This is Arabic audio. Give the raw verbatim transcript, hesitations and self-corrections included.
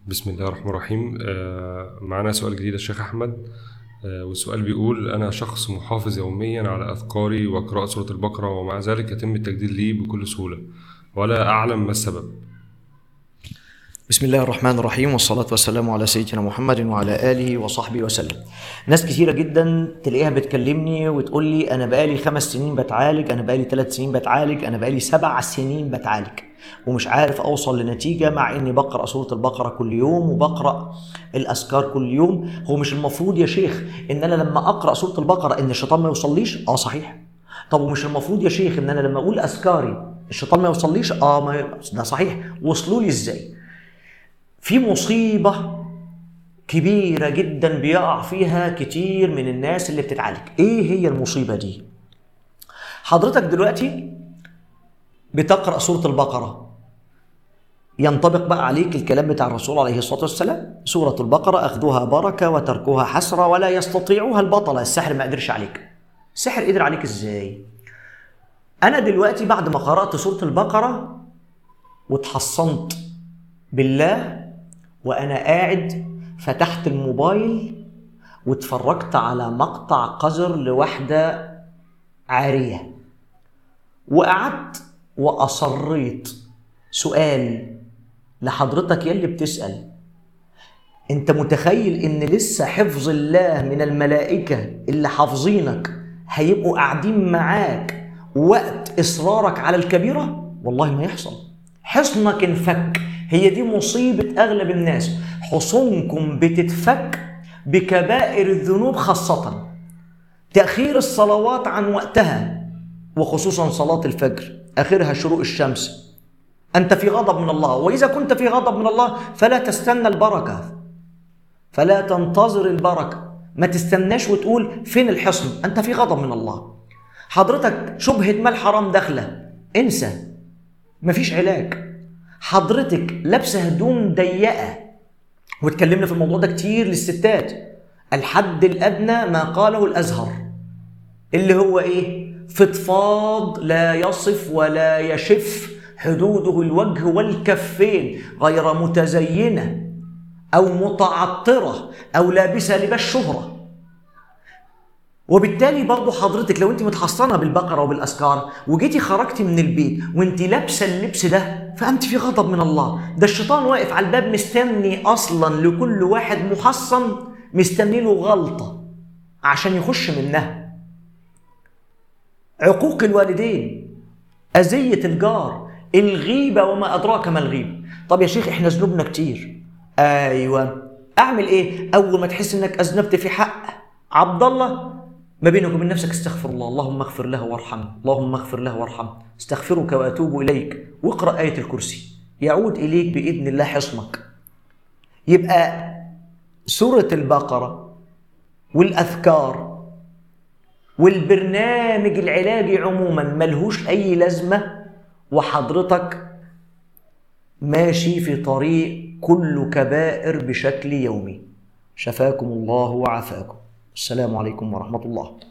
بسم الله الرحمن الرحيم. آه، معنا سؤال جديد الشيخ أحمد. آه، والسؤال بيقول: أنا شخص محافظ يوميا على أذكاري وقراءة سورة البقرة، ومع ذلك يتم التجديد لي بكل سهولة ولا أعلم ما السبب. بسم الله الرحمن الرحيم، والصلاة والسلام على سيدنا محمد وعلى آله وصحبه وسلم. ناس كثيرة جدا تلاقيها بتكلمني وتقول لي أنا بقالي خمس سنين بتعالج، أنا بقالي ثلاث سنين بتعالج، أنا بقالي سبع سنين بتعالج ومش عارف أوصل لنتيجة، مع إني بقرأ سورة البقرة كل يوم وبقرأ الأذكار كل يوم. هو مش المفروض يا شيخ إن أنا لما أقرأ سورة البقرة إن الشيطان ما يوصليش؟ آه صحيح. طب ومش المفروض يا شيخ إن أنا لما أقول أذكاري الشيطان ما يوصليش؟ آه ما ي... ده صحيح. وصلوا لي إزاي؟ في مصيبة كبيرة جدا بيقع فيها كتير من الناس اللي بتتعالج. ايه هي المصيبة دي؟ حضرتك دلوقتي بتقرأ سورة البقرة، ينطبق بقى عليك الكلام بتاع الرسول عليه الصلاة والسلام: سورة البقرة أخذها بركة وتركها حسرة ولا يستطيعها البطلة. السحر ما قدرش عليك. السحر قدر عليك ازاي؟ أنا دلوقتي بعد ما قرأت سورة البقرة واتحصنت بالله، وأنا قاعد فتحت الموبايل واتفرجت على مقطع قذر لوحدة عارية، وقعدت وأصريت سؤال لحضرتك يلي بتسأل: أنت متخيل إن لسه حفظ الله من الملائكة اللي حافظينك هيبقوا قاعدين معاك وقت إصرارك على الكبيرة؟ والله ما يحصل. حصنك انفك. هي دي مصيبة أغلب الناس، حصونكم بتتفك بكبائر الذنوب، خاصة تأخير الصلوات عن وقتها، وخصوصا صلاة الفجر آخرها شروق الشمس. أنت في غضب من الله، وإذا كنت في غضب من الله فلا تستنى البركة، فلا تنتظر البركة. ما تستناش وتقول فين الحصن، أنت في غضب من الله. حضرتك شبهة مال حرام داخلة، انسى، مفيش علاج. حضرتك لابسه هدوم ضيقه، واتكلمنا في الموضوع ده كتير للستات. الحد الادنى ما قاله الازهر اللي هو ايه؟ فضفاض لا يصف ولا يشف، حدوده الوجه والكفين، غير متزينه او متعطره او لابسه لباس شهره. وبالتالي برضو حضرتك لو انت متحصنه بالبقره وبالاذكار وجيتي خرجتي من البيت وانت لابسه اللبس ده، فانت في غضب من الله. ده الشيطان واقف على الباب مستني اصلا لكل واحد محصن، مستني له غلطه عشان يخش منها. عقوق الوالدين، اذيه الجار، الغيبه وما ادراك ما الغيبه. طب يا شيخ احنا ذنوبنا كتير. ايوه، اعمل ايه؟ اول ما تحس انك اذنبت في حق عبد الله، ما بينك وبين نفسك استغفر الله، اللهم اغفر له وارحمه، اللهم اغفر له وارحمه، استغفرك واتوب اليك، واقرا ايه الكرسي، يعود اليك باذن الله حصنك. يبقى سوره البقره والاذكار والبرنامج العلاجي عموما ملهوش اي لازمه، وحضرتك ماشي في طريق كله كبائر بشكل يومي. شفاكم الله وعافاكم. السلام عليكم ورحمة الله.